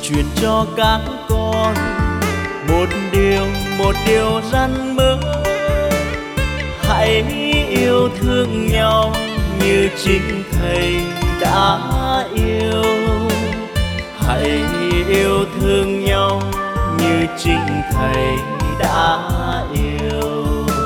truyền cho các con một điều răn mơ. Hãy yêu thương nhau như chính Thầy đã yêu. Hãy yêu thương nhau như chính Thầy đã yêu.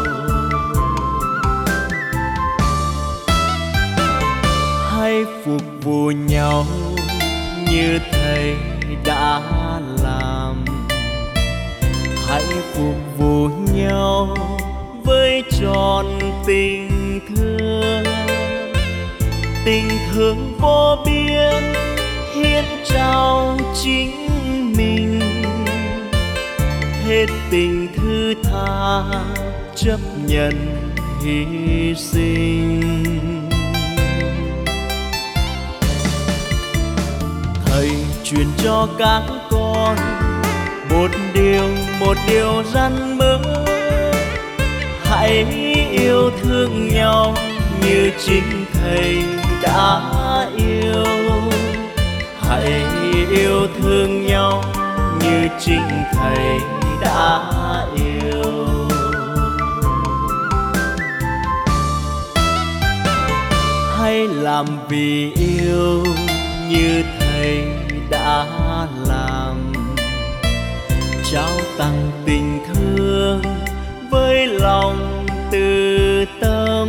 Hãy phục vụ nhau như Thầy đã làm. Hãy phục vụ nhau với trọn tình thương. Tình thương vô biên hiến trao chính mình. Hết tình thứ tha chấp nhận hy sinh. Thầy truyền cho các con một điều răn mơ. Hãy yêu thương nhau như chính Thầy đã yêu. Hãy yêu thương nhau như chính Thầy đã yêu. Hãy làm vì yêu như Thầy đã làm. Trao tặng tình thương với lòng từ tâm.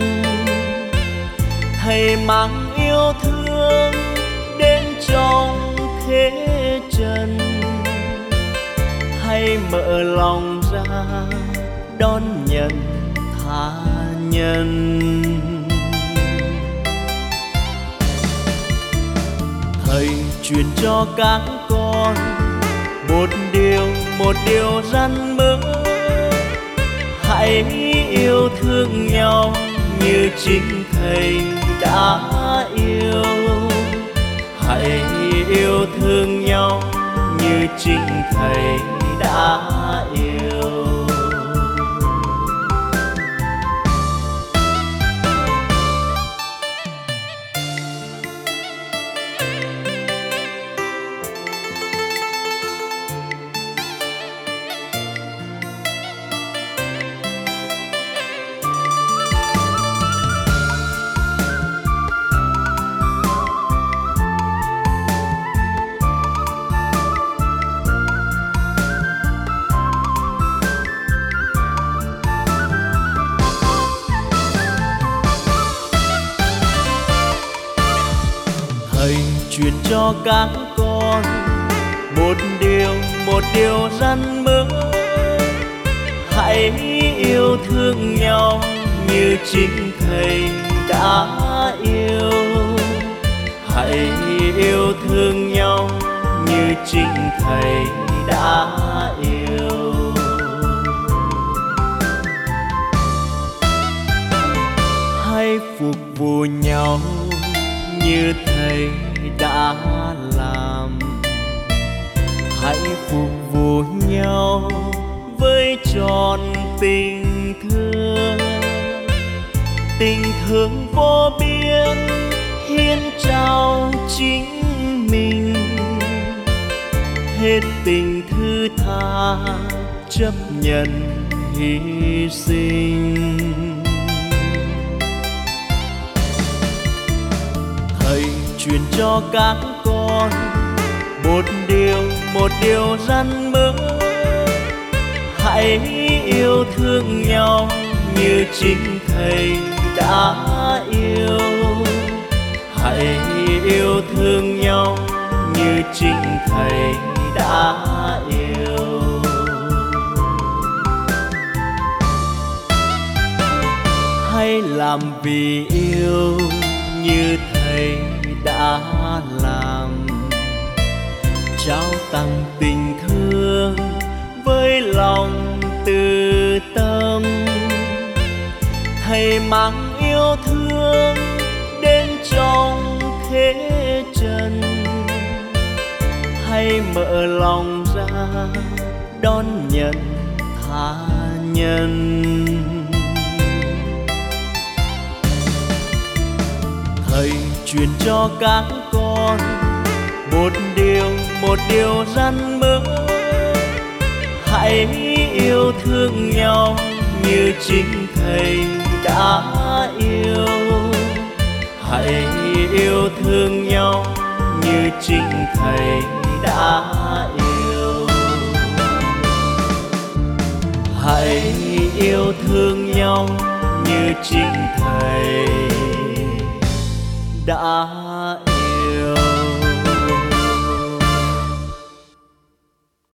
Thầy mang yêu thương đến trong thế trần. Hãy mở lòng ra đón nhận tha nhân. Thầy truyền cho các con một điều răn mơ. Hãy yêu thương nhau như chính Thầy đã yêu. Hãy yêu thương nhau như chính Thầy đã yêu. Thầy truyền cho các con một điều răn mơ. Hãy yêu thương nhau như chính Thầy đã yêu. Hãy yêu thương nhau như chính Thầy đã yêu. Hãy phục vụ nhau như Thầy đã làm. Hãy phục vụ nhau với trọn tình thương. Tình thương vô biên hiến trao chính mình. Hết tình thứ tha chấp nhận hy sinh. Thầy truyền cho các con một điều răn mơ. Hãy yêu thương nhau như chính Thầy đã yêu. Hãy yêu thương nhau như chính Thầy đã yêu. Hãy làm vì yêu như Thầy đã làm. Trao tặng tình thương với lòng từ tâm. Thầy mang yêu thương đến trong thế trần. Hãy mở lòng ra đón nhận tha nhân. Thầy truyền cho các con một điều răn mớ, hãy yêu thương nhau như chính Thầy đã yêu. Hãy yêu thương nhau như chính Thầy đã yêu. Hãy yêu thương nhau như chính Thầy đã